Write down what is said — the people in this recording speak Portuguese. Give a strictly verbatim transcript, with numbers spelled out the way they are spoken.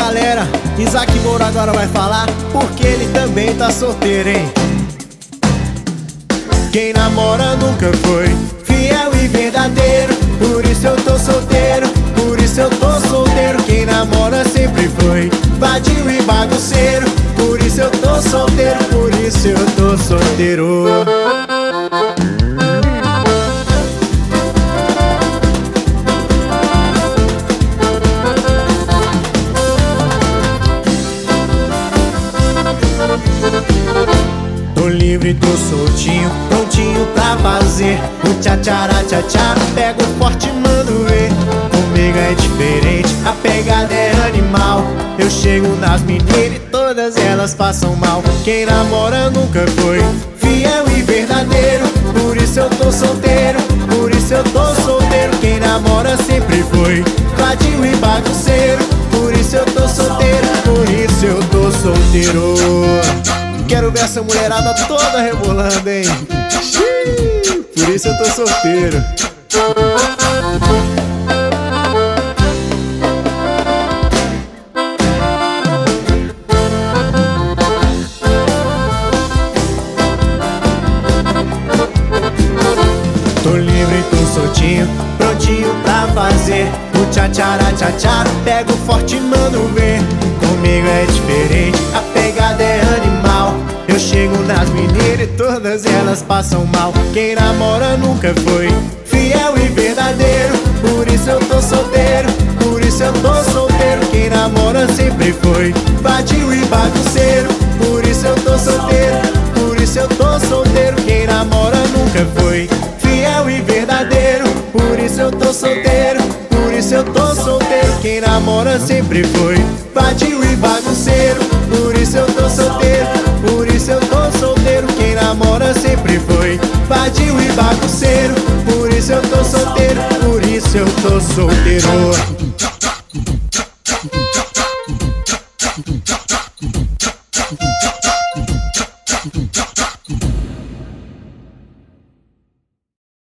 galera, Isaac Moura agora vai falar, porque ele também tá solteiro, hein? Quem namora nunca foi fiel e verdadeiro, por isso eu tô solteiro, por isso eu tô solteiro. Quem namora sempre foi vadio e bagunceiro, por isso eu tô solteiro, por isso eu tô solteiro. Tô livre, tô soltinho, prontinho pra fazer o tchá-tchá-rá, tchá-tchá. Pego forte e mando ver, comigo é diferente, a pegada é animal. Eu chego nas meninas e todas elas passam mal. Quem namora nunca foi fiel e verdadeiro, por isso eu tô solteiro, por isso eu tô solteiro. Quem namora sempre foi vadio e bagunceiro, por isso eu tô solteiro, por isso eu tô solteiro. Quero ver essa mulherada toda rebolando, hein? Xiii, por isso eu tô solteiro. Tô livre, tô soltinho, prontinho pra fazer o tchá-tchá-rá, tchá-tchá. Pego forte e mando ver, comigo é diferente, a pegada é animal. Eu chego nas meninas e todas elas passam mal. Quem namora nunca foi fiel e verdadeiro, por isso eu tô solteiro, por isso eu tô solteiro. Quem namora sempre foi vadio e bagunceiro, por isso eu tô solteiro, por isso eu tô solteiro. Quem namora nunca foi fiel e verdadeiro, por isso eu tô solteiro, por isso eu tô solteiro. Quem namora sempre foi vadio e bagunceiro, por isso eu tô solteiro, por isso eu tô solteiro. Quem namora sempre foi vadio e bagunceiro, por isso eu tô solteiro, por isso eu tô solteiro.